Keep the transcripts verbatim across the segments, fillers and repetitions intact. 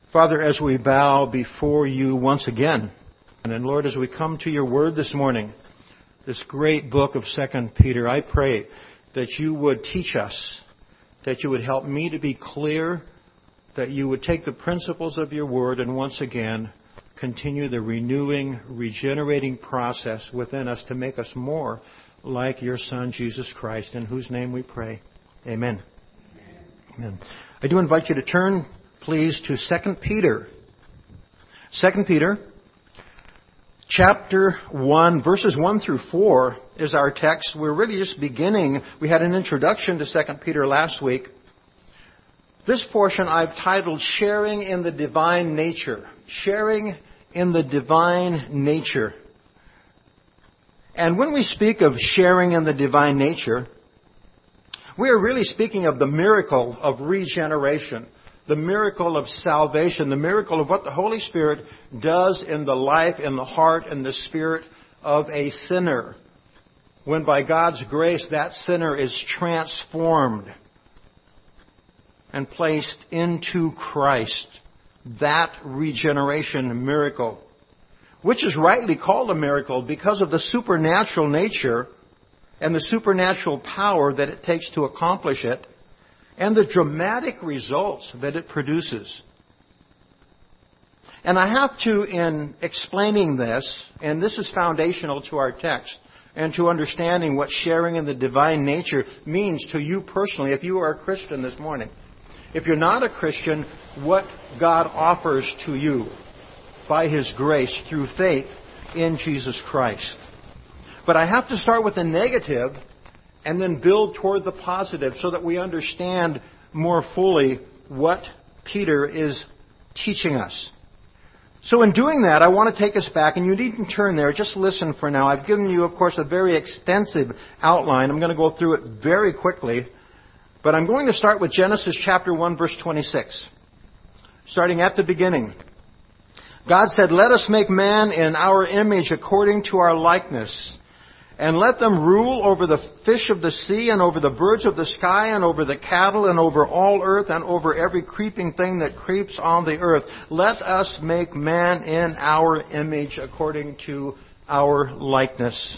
Father, as we bow before you once again, and Lord, as we come to your word this morning, this great book of Second Peter, I pray that you would teach us, that you would help me to be clear, that you would take the principles of your word and once again continue the renewing, regenerating process within us to make us more like your Son, Jesus Christ, in whose name we pray. Amen. Amen. I do invite you to turn, please, to Second Peter. Second Peter, chapter one, verses one through four is our text. We're really just beginning. We had an introduction to Second Peter last week. This portion I've titled Sharing in the Divine Nature. Sharing in the Divine Nature. And when we speak of sharing in the divine nature, we are really speaking of the miracle of regeneration, the miracle of salvation, the miracle of what the Holy Spirit does in the life, in the heart, and the spirit of a sinner. When by God's grace that sinner is transformed and placed into Christ. That regeneration miracle, which is rightly called a miracle because of the supernatural nature and the supernatural power that it takes to accomplish it, and the dramatic results that it produces. And I have to, in explaining this, and this is foundational to our text, and to understanding what sharing in the divine nature means to you personally, if you are a Christian this morning. If you're not a Christian, what God offers to you by His grace through faith in Jesus Christ. But I have to start with the negative and then build toward the positive so that we understand more fully what Peter is teaching us. So in doing that, I want to take us back, and you needn't turn there, just listen for now. I've given you, of course, a very extensive outline. I'm going to go through it very quickly. But I'm going to start with Genesis chapter one, verse twenty-six. Starting at the beginning. God said, "Let us make man in our image according to our likeness, and let them rule over the fish of the sea, and over the birds of the sky, and over the cattle, and over all earth, and over every creeping thing that creeps on the earth. Let us make man in our image according to our likeness."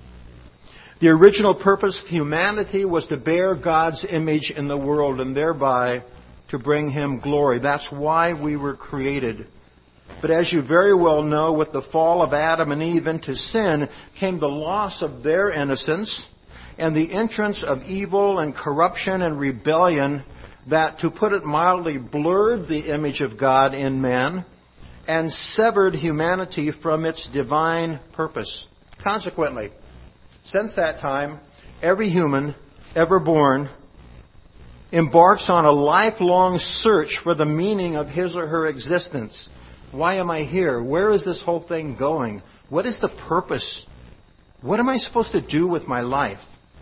The original purpose of humanity was to bear God's image in the world and thereby to bring Him glory. That's why we were created. But as you very well know, with the fall of Adam and Eve into sin came the loss of their innocence and the entrance of evil and corruption and rebellion that, to put it mildly, blurred the image of God in man and severed humanity from its divine purpose. Consequently, since that time, every human ever born embarks on a lifelong search for the meaning of his or her existence. Why am I here? Where is this whole thing going? What is the purpose? What am I supposed to do with my life?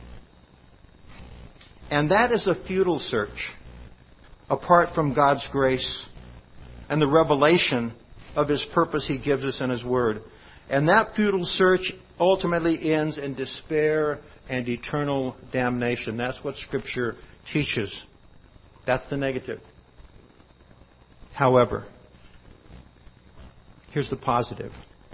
And that is a futile search, apart from God's grace and the revelation of His purpose He gives us in His Word. And that futile search ultimately ends in despair and eternal damnation. That's what Scripture teaches. That's the negative. However, here's the positive.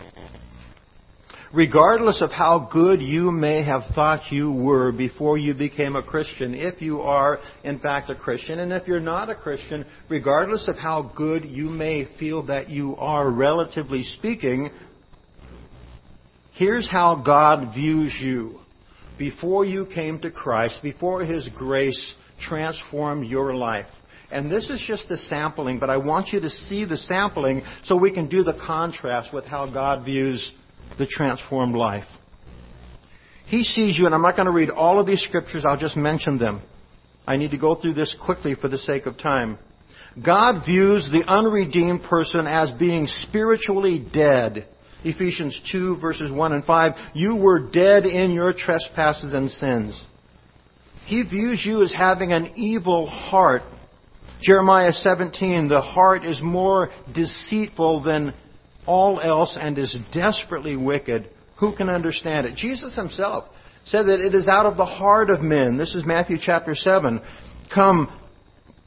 Regardless of how good you may have thought you were before you became a Christian, if you are in fact a Christian, and if you're not a Christian, regardless of how good you may feel that you are, relatively speaking, here's how God views you before you came to Christ, before His grace transformed your life. And this is just the sampling, but I want you to see the sampling so we can do the contrast with how God views the transformed life. He sees you, and I'm not going to read all of these scriptures, I'll just mention them. I need to go through this quickly for the sake of time. God views the unredeemed person as being spiritually dead. Ephesians two, verses one and five. You were dead in your trespasses and sins. He views you as having an evil heart. Jeremiah seventeen, the heart is more deceitful than all else and is desperately wicked. Who can understand it? Jesus Himself said that it is out of the heart of men. This is Matthew chapter seven. Come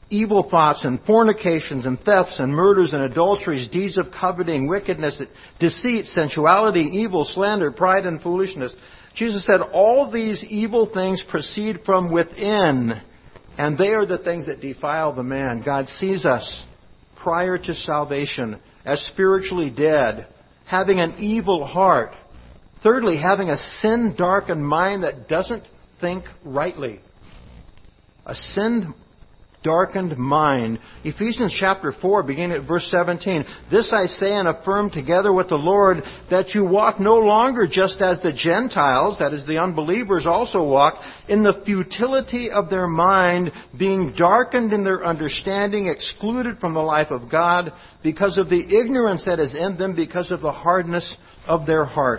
evil thoughts and fornications and thefts and murders and adulteries, deeds of coveting, wickedness, deceit, sensuality, evil, slander, pride, and foolishness. Jesus said all these evil things proceed from within, and they are the things that defile the man. God sees us prior to salvation as spiritually dead, having an evil heart. Thirdly, having a sin-darkened mind that doesn't think rightly. A sin-darkened mind. Ephesians chapter four, beginning at verse seventeen. This I say and affirm together with the Lord, that you walk no longer just as the Gentiles, that is the unbelievers, also walk, in the futility of their mind, being darkened in their understanding, excluded from the life of God, because of the ignorance that is in them, because of the hardness of their heart.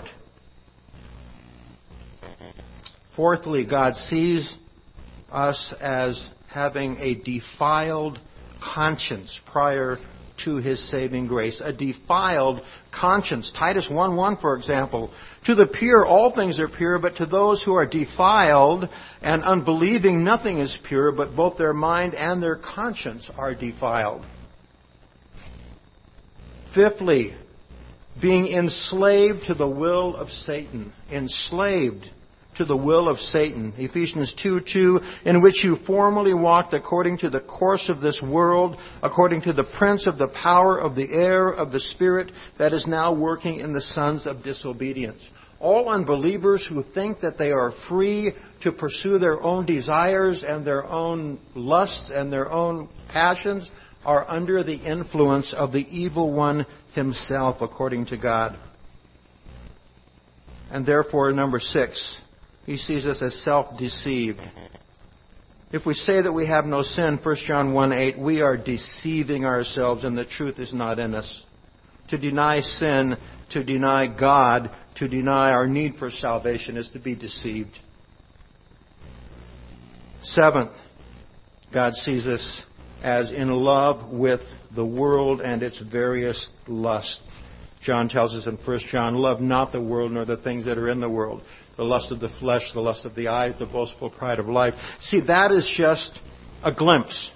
Fourthly, God sees us as having a defiled conscience prior to His saving grace. A defiled conscience. Titus one one, for example. To the pure, all things are pure, but to those who are defiled and unbelieving, nothing is pure, but both their mind and their conscience are defiled. Fifthly, being enslaved to the will of Satan. Enslaved to the will of Satan. Ephesians two two, in which you formerly walked according to the course of this world, according to the prince of the power of the air, of the spirit that is now working in the sons of disobedience. All unbelievers who think that they are free to pursue their own desires and their own lusts and their own passions are under the influence of the evil one himself, according to God. And therefore, number six, He sees us as self-deceived. If we say that we have no sin, First John one eight, we are deceiving ourselves and the truth is not in us. To deny sin, to deny God, to deny our need for salvation is to be deceived. Seventh, God sees us as in love with the world and its various lusts. John tells us in First John, love not the world nor the things that are in the world. The lust of the flesh, the lust of the eyes, the boastful pride of life. See, that is just a glimpse.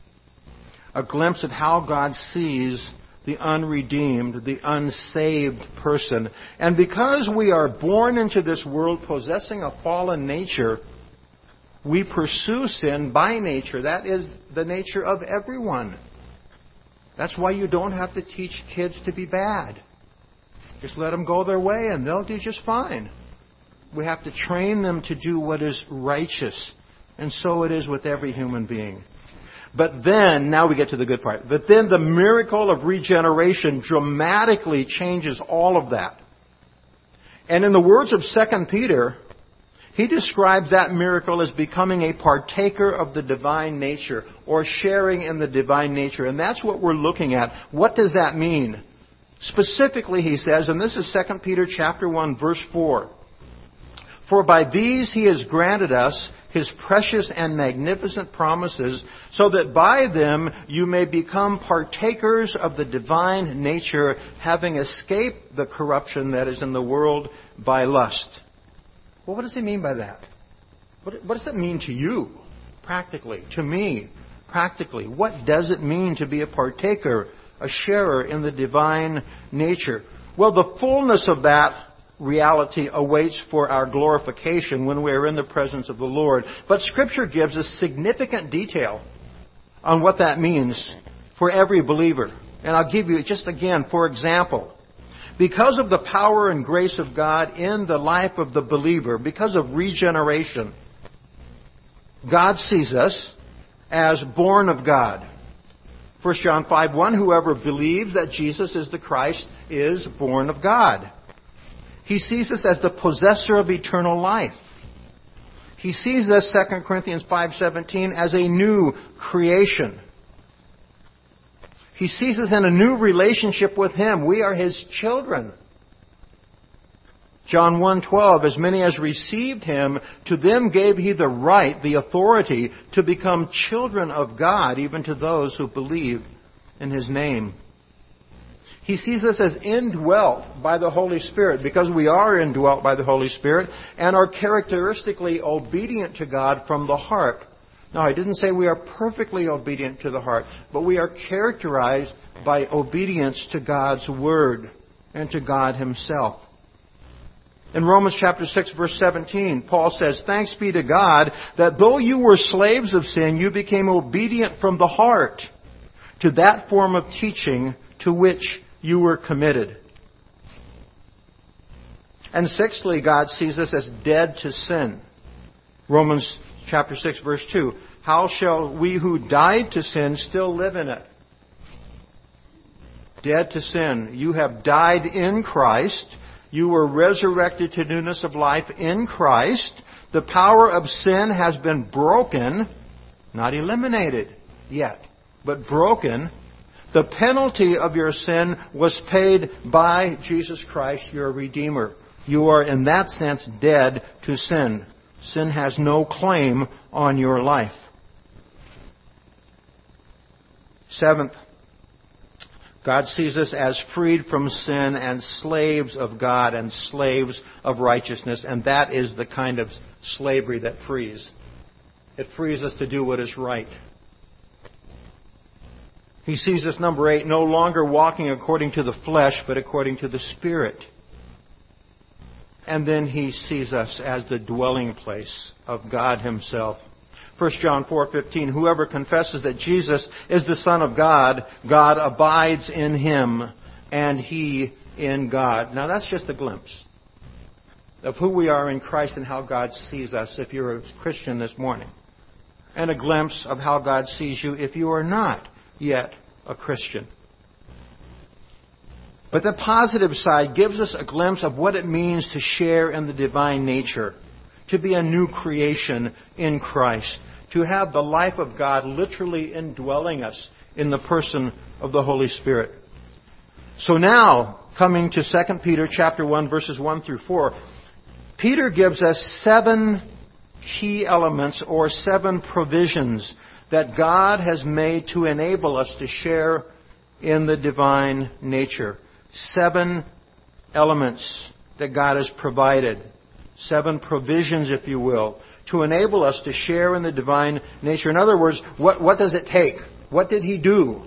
A glimpse of how God sees the unredeemed, the unsaved person. And because we are born into this world possessing a fallen nature, we pursue sin by nature. That is the nature of everyone. That's why you don't have to teach kids to be bad. Just let them go their way and they'll do just fine. We have to train them to do what is righteous. And so it is with every human being. But then, now we get to the good part. But then the miracle of regeneration dramatically changes all of that. And in the words of Second Peter, he describes that miracle as becoming a partaker of the divine nature, or sharing in the divine nature. And that's what we're looking at. What does that mean? Specifically, he says, and this is Second Peter chapter one, verse four. For by these he has granted us his precious and magnificent promises, so that by them you may become partakers of the divine nature, having escaped the corruption that is in the world by lust. Well, what does he mean by that? What, what does it mean to you, practically? To me, practically? What does it mean to be a partaker, a sharer in the divine nature? Well, the fullness of that reality awaits for our glorification when we are in the presence of the Lord. But Scripture gives us significant detail on what that means for every believer. And I'll give you just again, for example, because of the power and grace of God in the life of the believer, because of regeneration, God sees us as born of God. First John five one, whoever believes that Jesus is the Christ is born of God. He sees us as the possessor of eternal life. He sees us, Second Corinthians five seventeen, as a new creation. He sees us in a new relationship with Him. We are His children. John one twelve, as many as received Him, to them gave He the right, the authority, to become children of God, even to those who believe in His name. He sees us as indwelt by the Holy Spirit, because we are indwelt by the Holy Spirit and are characteristically obedient to God from the heart. Now, I didn't say we are perfectly obedient to the heart, but we are characterized by obedience to God's Word and to God Himself. In Romans chapter six, verse seventeen, Paul says, "Thanks be to God that though you were slaves of sin, you became obedient from the heart to that form of teaching to which you were committed." And sixthly, God sees us as dead to sin. Romans chapter six, verse two, "How shall we who died to sin still live in it?" Dead to sin. You have died in Christ. You were resurrected to newness of life in Christ. The power of sin has been broken, not eliminated yet, but broken. The penalty of your sin was paid by Jesus Christ, your Redeemer. You are, in that sense, dead to sin. Sin has no claim on your life. Seventh, God sees us as freed from sin and slaves of God and slaves of righteousness, and that is the kind of slavery that frees. It frees us to do what is right. He sees us, number eight, no longer walking according to the flesh, but according to the Spirit. And then He sees us as the dwelling place of God Himself. First John four fifteen, "Whoever confesses that Jesus is the Son of God, God abides in him, and he in God." Now that's just a glimpse of who we are in Christ and how God sees us if you're a Christian this morning. And a glimpse of how God sees you if you are not yet a Christian. But the positive side gives us a glimpse of what it means to share in the divine nature, to be a new creation in Christ, to have the life of God literally indwelling us in the person of the Holy Spirit. So now, coming to Second Peter chapter one, verses one through four, Peter gives us seven key elements or seven provisions that God has made to enable us to share in the divine nature. Seven elements that God has provided. Seven provisions, if you will, to enable us to share in the divine nature. In other words, what, what does it take? What did He do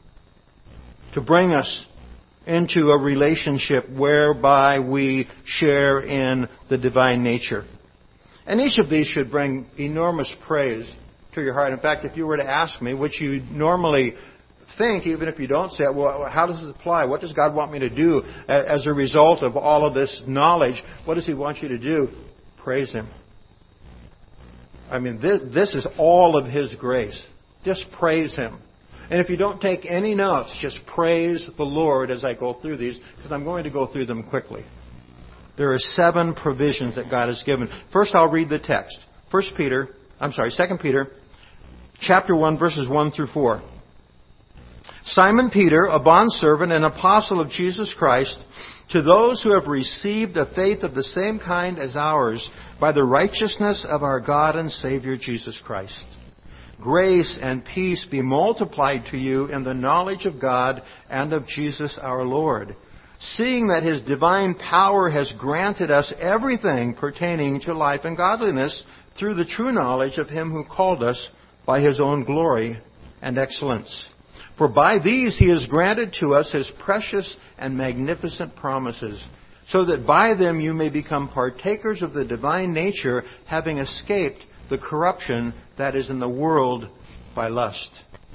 to bring us into a relationship whereby we share in the divine nature? And each of these should bring enormous praise to your heart. In fact, if you were to ask me, which you normally think, even if you don't say it, well, how does it apply? What does God want me to do as a result of all of this knowledge? What does He want you to do? Praise Him. I mean, this, this is all of His grace. Just praise Him. And if you don't take any notes, just praise the Lord as I go through these, because I'm going to go through them quickly. There are seven provisions that God has given. First, I'll read the text. First Peter, I'm sorry, Second Peter, chapter one, verses one through four. "Simon Peter, a bondservant and apostle of Jesus Christ, to those who have received a faith of the same kind as ours, by the righteousness of our God and Savior Jesus Christ. Grace and peace be multiplied to you in the knowledge of God and of Jesus our Lord, seeing that His divine power has granted us everything pertaining to life and godliness through the true knowledge of Him who called us by His own glory and excellence. For by these He has granted to us His precious and magnificent promises, so that by them you may become partakers of the divine nature, having escaped the corruption that is in the world by lust."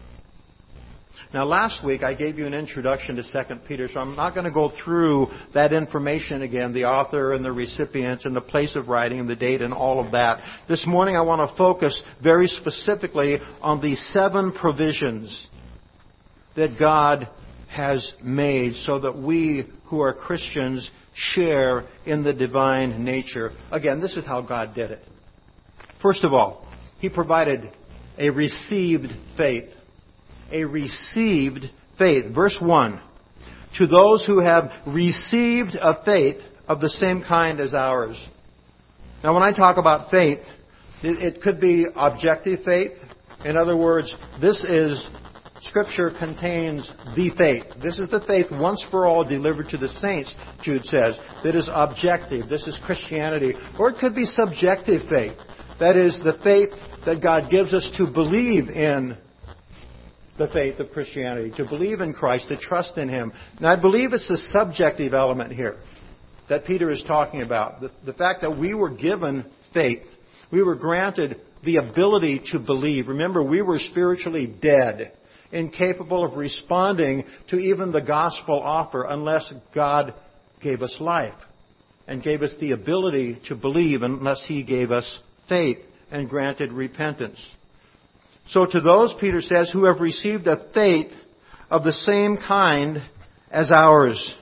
Now, last week I gave you an introduction to Second Peter, so I'm not going to go through that information again, the author and the recipients and the place of writing and the date and all of that. This morning I want to focus very specifically on the seven provisions that God has made so that we who are Christians share in the divine nature. Again, this is how God did it. First of all, He provided a received faith. A received faith. Verse one. "To those who have received a faith of the same kind as ours." Now, when I talk about faith, it could be objective faith. In other words, this is, Scripture contains the faith. This is the faith once for all delivered to the saints, Jude says. That is objective. This is Christianity. Or it could be subjective faith. That is, the faith that God gives us to believe in the faith of Christianity, to believe in Christ, to trust in Him. And I believe it's the subjective element here that Peter is talking about. The, the fact that we were given faith. We were granted the ability to believe. Remember, we were spiritually dead, incapable of responding to even the gospel offer unless God gave us life and gave us the ability to believe, unless He gave us faith and granted repentance. So to those, Peter says, who have received a faith of the same kind as ours.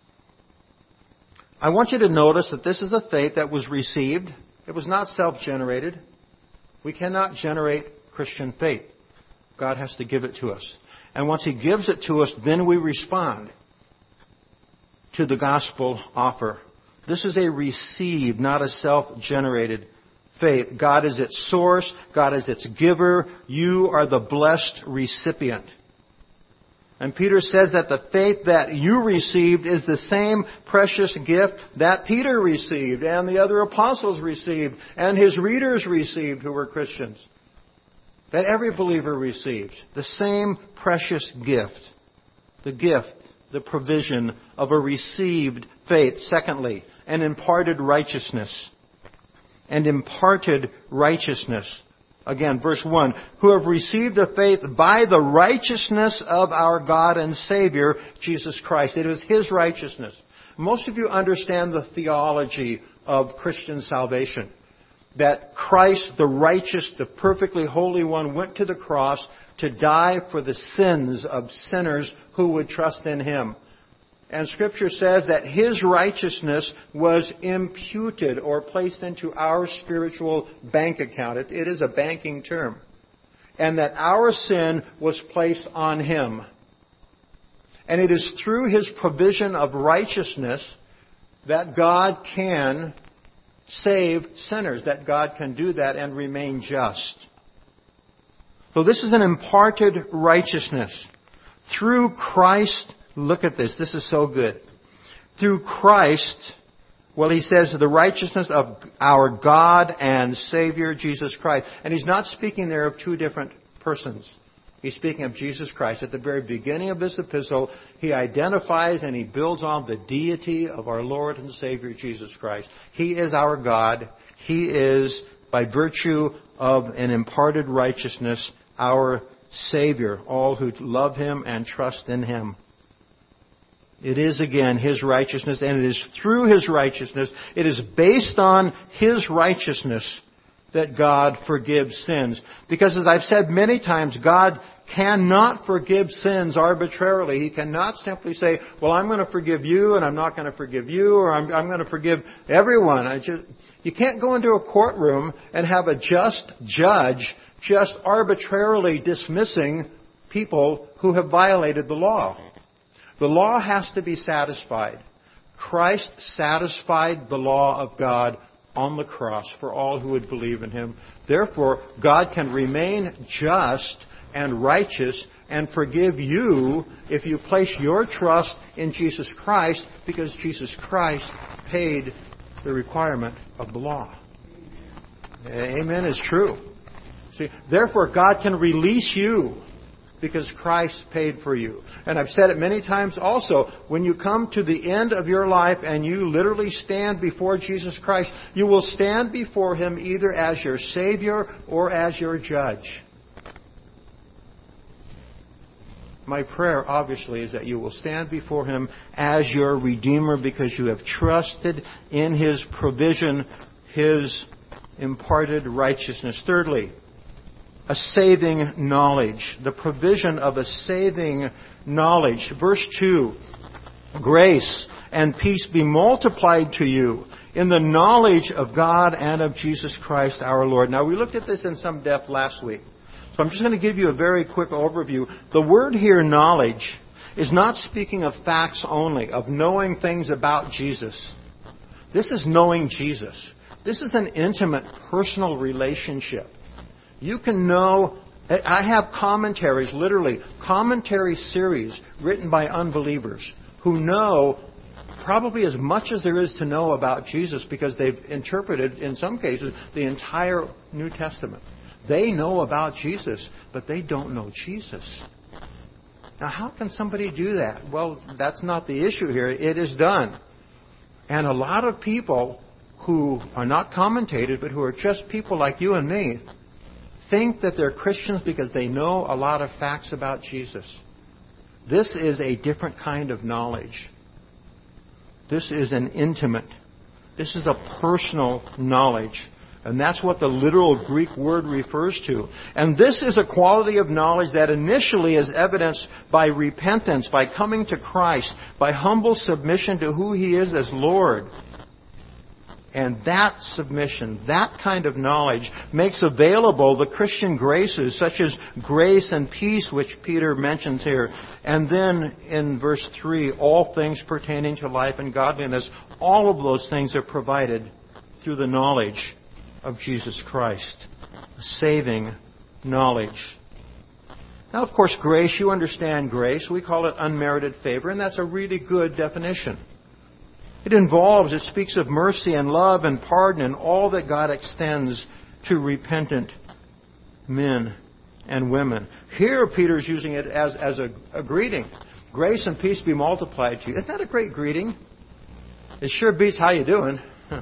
I want you to notice that this is a faith that was received. It was not self-generated. We cannot generate Christian faith. God has to give it to us. And once He gives it to us, then we respond to the gospel offer. This is a received, not a self-generated faith. God is its source. God is its giver. You are the blessed recipient. And Peter says that the faith that you received is the same precious gift that Peter received and the other apostles received and his readers received who were Christians. That every believer received. The same precious gift. The gift, the provision of a received faith. Secondly, an imparted righteousness. And imparted righteousness. Again, verse one, who have received a faith by the righteousness of our God and Savior, Jesus Christ. It was His righteousness. Most of you understand the theology of Christian salvation. That Christ, the righteous, the perfectly holy one, went to the cross to die for the sins of sinners who would trust in Him. And Scripture says that His righteousness was imputed or placed into our spiritual bank account. It, it is a banking term. And that our sin was placed on Him. And it is through His provision of righteousness that God can save sinners, that God can do that and remain just. So this is an imparted righteousness. Through Christ. Look at this. This is so good. Through Christ, well, he says the righteousness of our God and Savior, Jesus Christ. And he's not speaking there of two different persons. He's speaking of Jesus Christ. At the very beginning of this epistle, he identifies and he builds on the deity of our Lord and Savior, Jesus Christ. He is our God. He is, by virtue of an imparted righteousness, our Savior. All who love Him and trust in Him. It is, again, His righteousness, and it is through His righteousness, it is based on His righteousness that God forgives sins. Because as I've said many times, God cannot forgive sins arbitrarily. He cannot simply say, well, I'm going to forgive you, and I'm not going to forgive you, or I'm, I'm going to forgive everyone. I just, you can't go into a courtroom and have a just judge just arbitrarily dismissing people who have violated the law. The law has to be satisfied. Christ satisfied the law of God on the cross for all who would believe in Him. Therefore, God can remain just and righteous and forgive you if you place your trust in Jesus Christ, because Jesus Christ paid the requirement of the law. Amen is true. See, therefore, God can release you because Christ paid for you. And I've said it many times also, when you come to the end of your life and you literally stand before Jesus Christ, you will stand before Him either as your Savior or as your judge. My prayer, obviously, is that you will stand before Him as your Redeemer because you have trusted in His provision, His imparted righteousness. Thirdly, a saving knowledge. The provision of a saving knowledge. Verse two, grace and peace be multiplied to you in the knowledge of God and of Jesus Christ our Lord. Now, we looked at this in some depth last week. So I'm just going to give you a very quick overview. The word here, knowledge, is not speaking of facts only, of knowing things about Jesus. This is knowing Jesus. This is an intimate, personal relationship. You can know, I have commentaries, literally, commentary series written by unbelievers who know probably as much as there is to know about Jesus because they've interpreted, in some cases, the entire New Testament. They know about Jesus, but they don't know Jesus. Now, how can somebody do that? Well, that's not the issue here. It is done. And a lot of people who are not commentators, but who are just people like you and me, think that they're Christians because they know a lot of facts about Jesus. This is a different kind of knowledge. This is an intimate, this is a personal knowledge. And that's what the literal Greek word refers to. And this is a quality of knowledge that initially is evidenced by repentance, by coming to Christ, by humble submission to who He is as Lord. And that submission, that kind of knowledge, makes available the Christian graces, such as grace and peace, which Peter mentions here. And then in verse three, all things pertaining to life and godliness. All of those things are provided through the knowledge of Jesus Christ. Saving knowledge. Now, of course, grace, you understand grace. We call it unmerited favor, and that's a really good definition. It involves, it speaks of mercy and love and pardon and all that God extends to repentant men and women. Here, Peter's using it as, as a, a greeting. Grace and peace be multiplied to you. Isn't that a great greeting? It sure beats how you doing.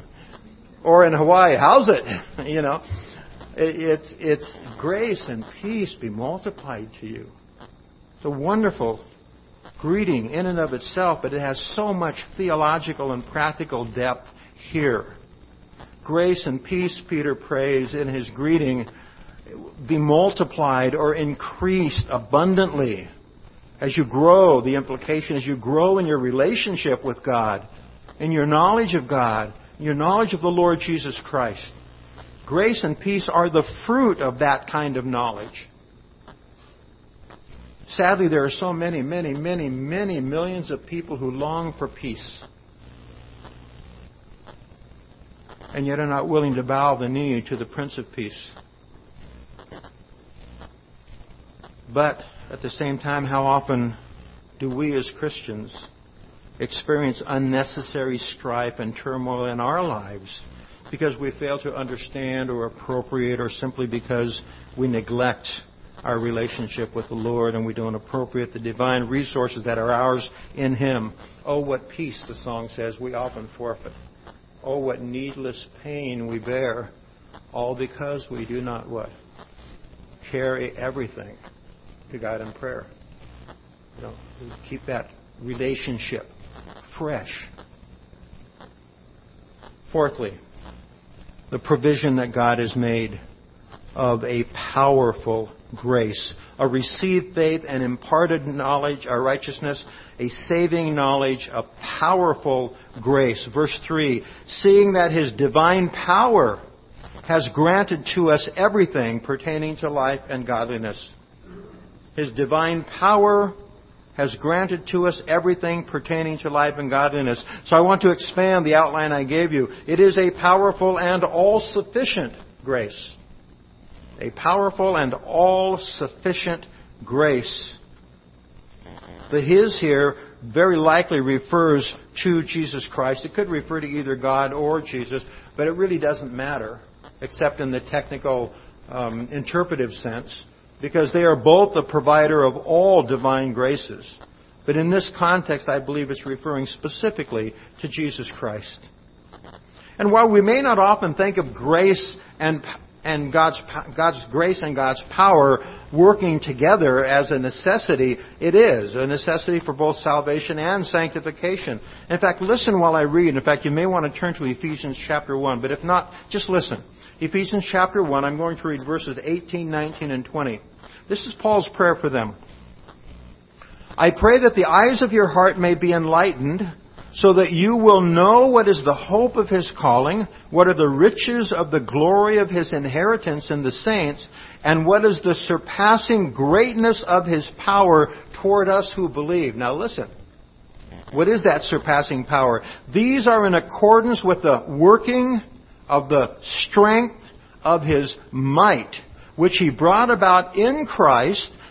Or in Hawaii, how's it? You know, it, it's, it's grace and peace be multiplied to you. It's a wonderful greeting in and of itself, but it has so much theological and practical depth here. Grace and peace, Peter prays in his greeting, be multiplied or increased abundantly as you grow. The implication is you grow in your relationship with God, in your knowledge of God, your knowledge of the Lord Jesus Christ. Grace and peace are the fruit of that kind of knowledge. Sadly, there are so many, many, many, many millions of people who long for peace, and yet are not willing to bow the knee to the Prince of Peace. But at the same time, how often do we as Christians experience unnecessary strife and turmoil in our lives because we fail to understand or appropriate, or simply because we neglect our relationship with the Lord and we don't appropriate the divine resources that are ours in Him? Oh, what peace, the song says, we often forfeit. Oh, what needless pain we bear, all because we do not what? Carry everything to God in prayer. You know, keep that relationship fresh. Fourthly, the provision that God has made of a powerful grace, a received faith and imparted knowledge, a righteousness, a saving knowledge, a powerful grace. Verse three, seeing that His divine power has granted to us everything pertaining to life and godliness. His divine power has granted to us everything pertaining to life and godliness. So I want to expand the outline I gave you. It is a powerful and all-sufficient grace. A powerful and all-sufficient grace. The His here very likely refers to Jesus Christ. It could refer to either God or Jesus, but it really doesn't matter, except in the technical um, interpretive sense, because they are both the provider of all divine graces. But in this context, I believe it's referring specifically to Jesus Christ. And while we may not often think of grace and and God's God's grace and God's power working together as a necessity, it is a necessity for both salvation and sanctification. In fact, listen while I read. In fact, you may want to turn to Ephesians chapter one, but if not, just listen. Ephesians chapter one, I'm going to read verses eighteen, nineteen, and twenty. This is Paul's prayer for them. I pray that the eyes of your heart may be enlightened, so that you will know what is the hope of His calling, what are the riches of the glory of His inheritance in the saints, and what is the surpassing greatness of His power toward us who believe. Now listen. What is that surpassing power? These are in accordance with the working of the strength of His might, which He brought about in Christ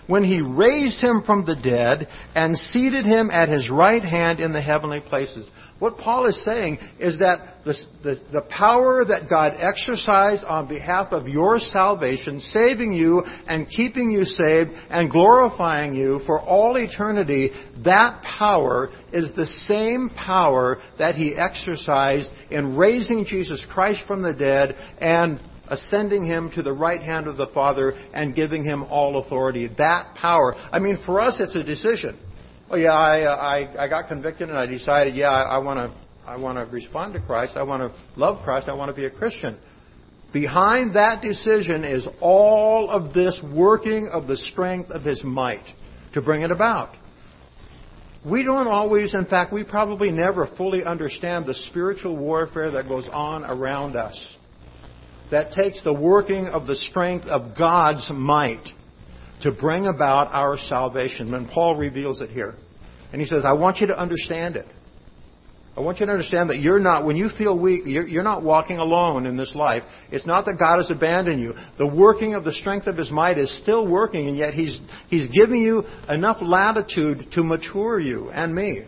when He raised Him from the dead and seated Him at His right hand in the heavenly places. What Paul is saying is that the, the, the power that God exercised on behalf of your salvation, saving you and keeping you saved and glorifying you for all eternity, that power is the same power that He exercised in raising Jesus Christ from the dead and ascending Him to the right hand of the Father and giving Him all authority. That power. I mean, for us, it's a decision. Oh yeah, I, I, I got convicted and I decided, yeah, I want to I want to respond to Christ. I want to love Christ. I want to be a Christian. Behind that decision is all of this working of the strength of His might to bring it about. We don't always, in fact, we probably never fully understand the spiritual warfare that goes on around us. That takes the working of the strength of God's might to bring about our salvation. And Paul reveals it here. And he says, I want you to understand it. I want you to understand that you're not, when you feel weak, you're, you're not walking alone in this life. It's not that God has abandoned you. The working of the strength of His might is still working, and yet He's, He's giving you enough latitude to mature you and me.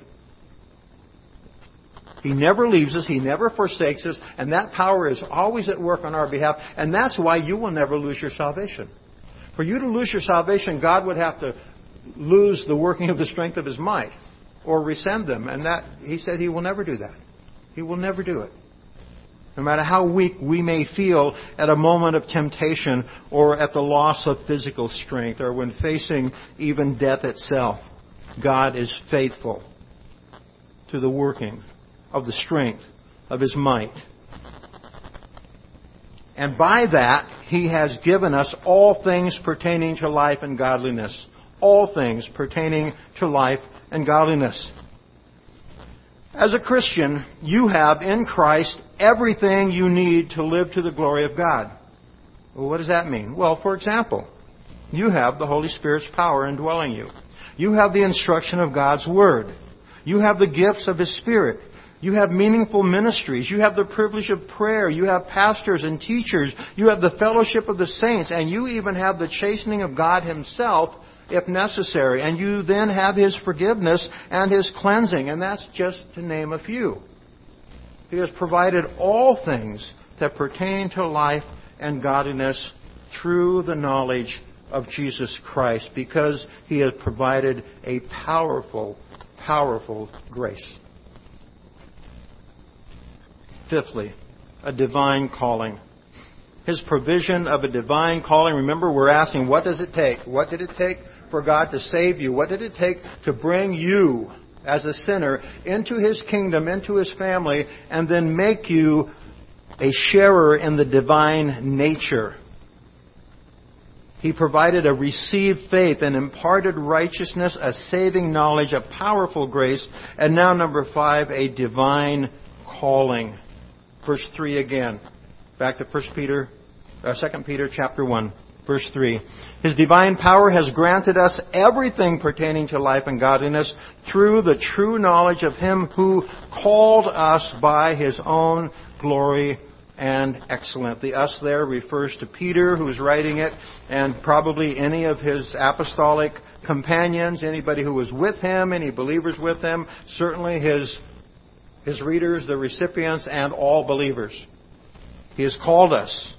He never leaves us. He never forsakes us. And that power is always at work on our behalf. And that's why you will never lose your salvation. For you to lose your salvation, God would have to lose the working of the strength of His might or rescind them. And that, He said He will never do that. He will never do it. No matter how weak we may feel at a moment of temptation or at the loss of physical strength or when facing even death itself, God is faithful to the working of the strength of His might. And by that, He has given us all things pertaining to life and godliness. All things pertaining to life and godliness. As a Christian, you have in Christ everything you need to live to the glory of God. Well, what does that mean? Well, for example, you have the Holy Spirit's power indwelling you. You have the instruction of God's Word. You have the gifts of His Spirit. You have meaningful ministries. You have the privilege of prayer. You have pastors and teachers. You have the fellowship of the saints. And you even have the chastening of God Himself, if necessary. And you then have His forgiveness and His cleansing. And that's just to name a few. He has provided all things that pertain to life and godliness through the knowledge of Jesus Christ, because He has provided a powerful, powerful grace. Fifthly, a divine calling. His provision of a divine calling. Remember, we're asking, what does it take? What did it take for God to save you? What did it take to bring you as a sinner into His kingdom, into His family, and then make you a sharer in the divine nature? He provided a received faith, an imparted righteousness, a saving knowledge, a powerful grace, and now number five, a divine calling. Verse three again. Back to First Peter, uh, Second Peter chapter one, verse three. His divine power has granted us everything pertaining to life and godliness through the true knowledge of Him who called us by His own glory and excellence. The us there refers to Peter, who's writing it, and probably any of his apostolic companions, anybody who was with him, any believers with him, certainly his His readers, the recipients, and all believers. He has called us.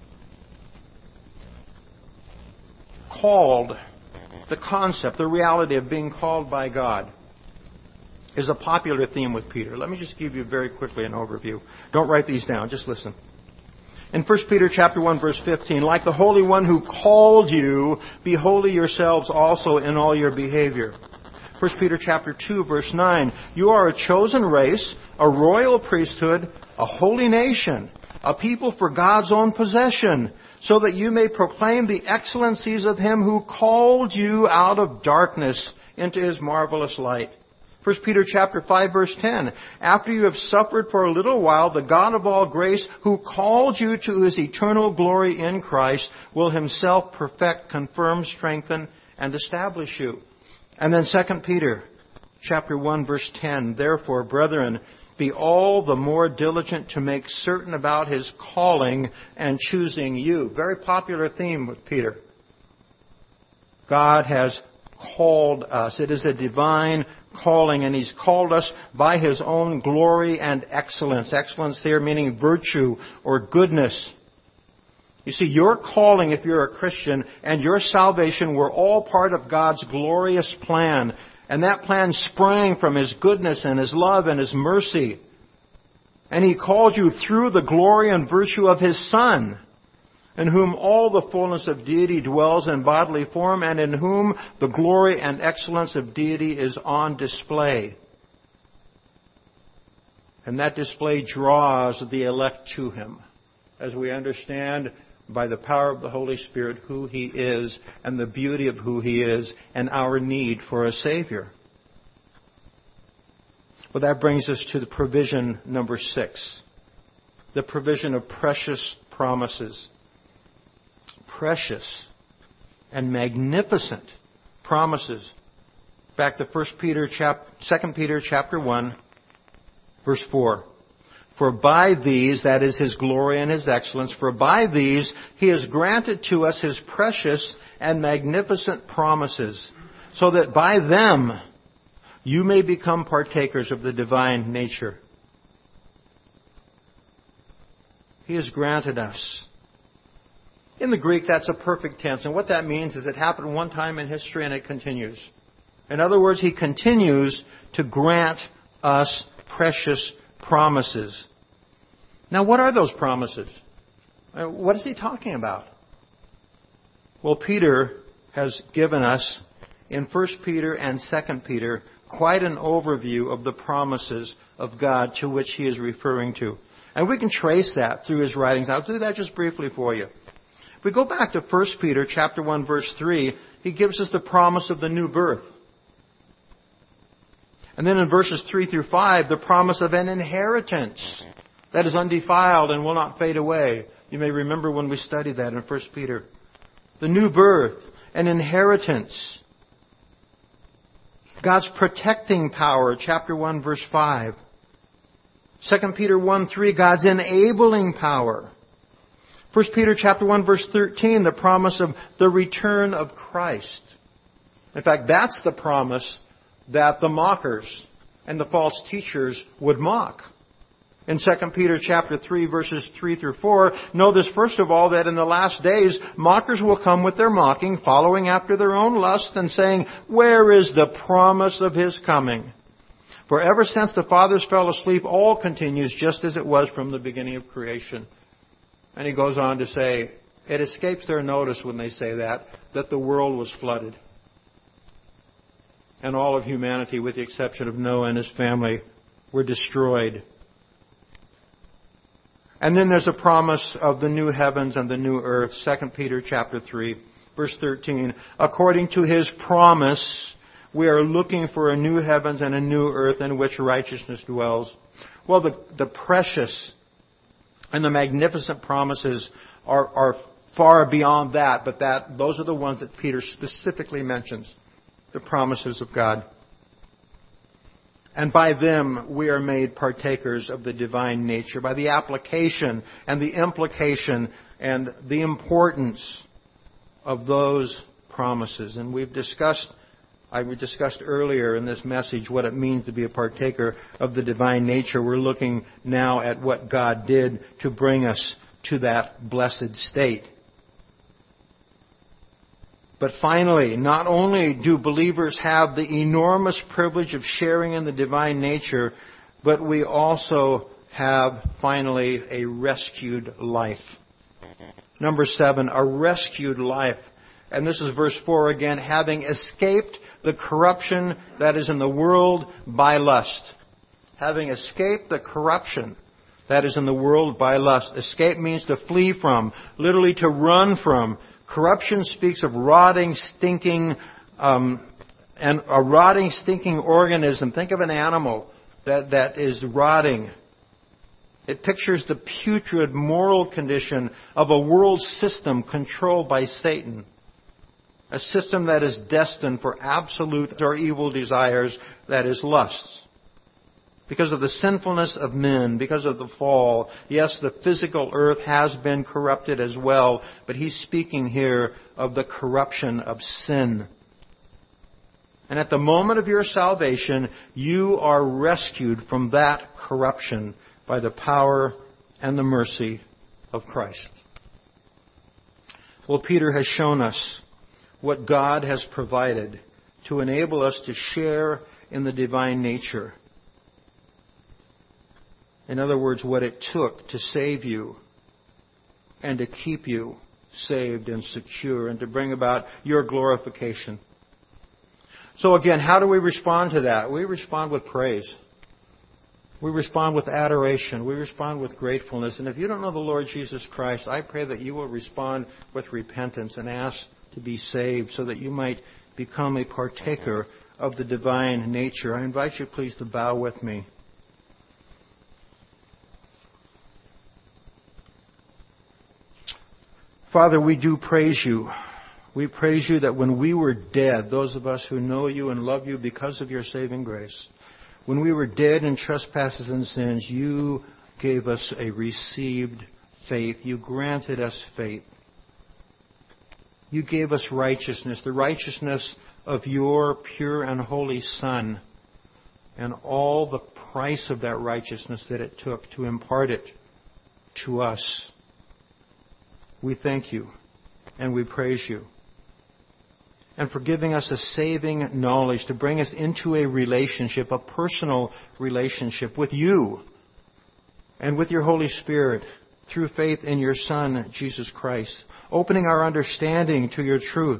Called, the concept, the reality of being called by God is a popular theme with Peter. Let me just give you very quickly an overview. Don't write these down, just listen. In First Peter chapter one, verse fifteen, like the Holy One who called you, be holy yourselves also in all your behavior. First Peter chapter two, verse nine, you are a chosen race, a royal priesthood, a holy nation, a people for God's own possession, so that you may proclaim the excellencies of Him who called you out of darkness into His marvelous light. First Peter chapter five, verse ten, after you have suffered for a little while, the God of all grace, who called you to His eternal glory in Christ, will Himself perfect, confirm, strengthen, and establish you. And then Second Peter chapter one, verse ten, therefore, brethren, be all the more diligent to make certain about His calling and choosing you. Very popular theme with Peter. God has called us. It is a divine calling, and He's called us by His own glory and excellence. Excellence here meaning virtue or goodness. You see, your calling, if you're a Christian, and your salvation were all part of God's glorious plan. And that plan sprang from His goodness and His love and His mercy. And He called you through the glory and virtue of His Son, in whom all the fullness of deity dwells in bodily form, and in whom the glory and excellence of deity is on display. And that display draws the elect to Him, as we understand by the power of the Holy Spirit who He is, and the beauty of who He is, and our need for a Savior. Well, that brings us to the provision number six. The provision of precious promises. Precious and magnificent promises. In fact, the First Peter, chap, Second Peter chapter one, verse four. For by these, that is His glory and His excellence, for by these He has granted to us His precious and magnificent promises, so that by them you may become partakers of the divine nature. He has granted us. In the Greek, that's a perfect tense. And what that means is it happened one time in history and it continues. In other words, He continues to grant us precious promises. Now, what are those promises? What is He talking about? Well, Peter has given us in First Peter and Second Peter quite an overview of the promises of God to which he is referring to. And we can trace that through his writings. I'll do that just briefly for you. If we go back to First Peter chapter one, verse three, he gives us the promise of the new birth. And then in verses three through five, the promise of an inheritance that is undefiled and will not fade away. You may remember when we studied that in First Peter. The new birth, an inheritance. God's protecting power, chapter one, verse five. Second Peter one, three, God's enabling power. First Peter chapter one, verse thirteen, the promise of the return of Christ. In fact, that's the promise that the mockers and the false teachers would mock. In Second Peter chapter three, verses three through four, know this first of all, that in the last days, mockers will come with their mocking, following after their own lust, and saying, "Where is the promise of His coming? For ever since the fathers fell asleep, all continues just as it was from the beginning of creation." And he goes on to say, it escapes their notice when they say that, that the world was flooded. And all of humanity, with the exception of Noah and his family, were destroyed. And then there's a promise of the new heavens and the new earth. Second Peter chapter three, verse thirteen. According to His promise, we are looking for a new heavens and a new earth in which righteousness dwells. Well, the, the precious and the magnificent promises are, are far beyond that, but that those are the ones that Peter specifically mentions, the promises of God. And by them we are made partakers of the divine nature, by the application and the implication and the importance of those promises. And we've discussed, I discussed earlier in this message what it means to be a partaker of the divine nature. We're looking now at what God did to bring us to that blessed state. But finally, not only do believers have the enormous privilege of sharing in the divine nature, but we also have, finally, a rescued life. Number seven, a rescued life. And this is verse four again, having escaped the corruption that is in the world by lust. Having escaped the corruption that is in the world by lust. Escape means to flee from, literally to run from. Corruption speaks of rotting, stinking, um, and a rotting, stinking organism. Think of an animal that, that is rotting. It pictures the putrid moral condition of a world system controlled by Satan. A system that is destined for absolute or evil desires, that is lusts. Because of the sinfulness of men, because of the fall. Yes, the physical earth has been corrupted as well, but he's speaking here of the corruption of sin. And at the moment of your salvation, you are rescued from that corruption by the power and the mercy of Christ. Well, Peter has shown us what God has provided to enable us to share in the divine nature. In other words, what it took to save you and to keep you saved and secure and to bring about your glorification. So again, how do we respond to that? We respond with praise. We respond with adoration. We respond with gratefulness. And if you don't know the Lord Jesus Christ, I pray that you will respond with repentance and ask to be saved so that you might become a partaker of the divine nature. I invite you please to bow with me. Father, we do praise you. We praise you that when we were dead, those of us who know you and love you because of your saving grace, when we were dead in trespasses and sins, you gave us a received faith. You granted us faith. You gave us righteousness, the righteousness of your pure and holy Son, and all the price of that righteousness that it took to impart it to us. We thank you and we praise you. And for giving us a saving knowledge to bring us into a relationship, a personal relationship with you and with your Holy Spirit through faith in your Son, Jesus Christ, opening our understanding to your truth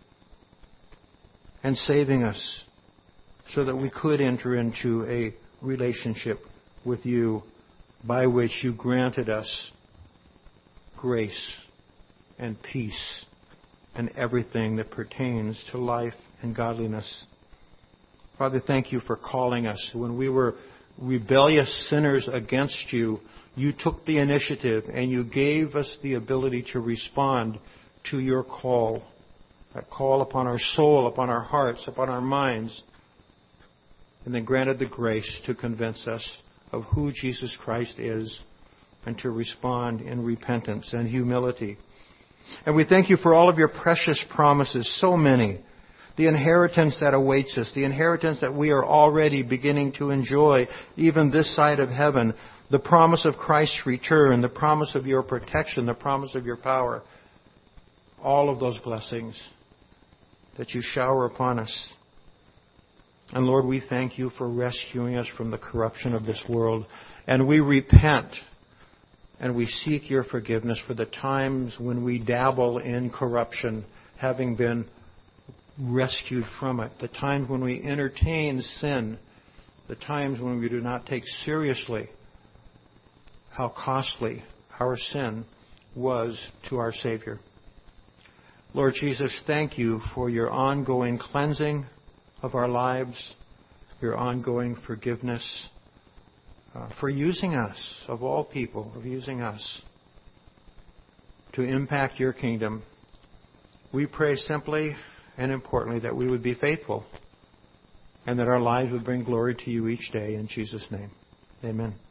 and saving us so that we could enter into a relationship with you by which you granted us grace and peace and everything that pertains to life and godliness. Father, thank you for calling us. When we were rebellious sinners against you, you took the initiative and you gave us the ability to respond to your call. That call upon our soul, upon our hearts, upon our minds. And then granted the grace to convince us of who Jesus Christ is and to respond in repentance and humility. And we thank you for all of your precious promises, so many. The inheritance that awaits us, the inheritance that we are already beginning to enjoy, even this side of heaven, the promise of Christ's return, the promise of your protection, the promise of your power, all of those blessings that you shower upon us. And Lord, we thank you for rescuing us from the corruption of this world. And we repent and we seek your forgiveness for the times when we dabble in corruption, having been rescued from it. The times when we entertain sin. The times when we do not take seriously how costly our sin was to our Savior. Lord Jesus, thank you for your ongoing cleansing of our lives, your ongoing forgiveness, uh, for using us, of all people, of using us to impact your kingdom. We pray simply and importantly that we would be faithful and that our lives would bring glory to you each day. In Jesus' name, amen.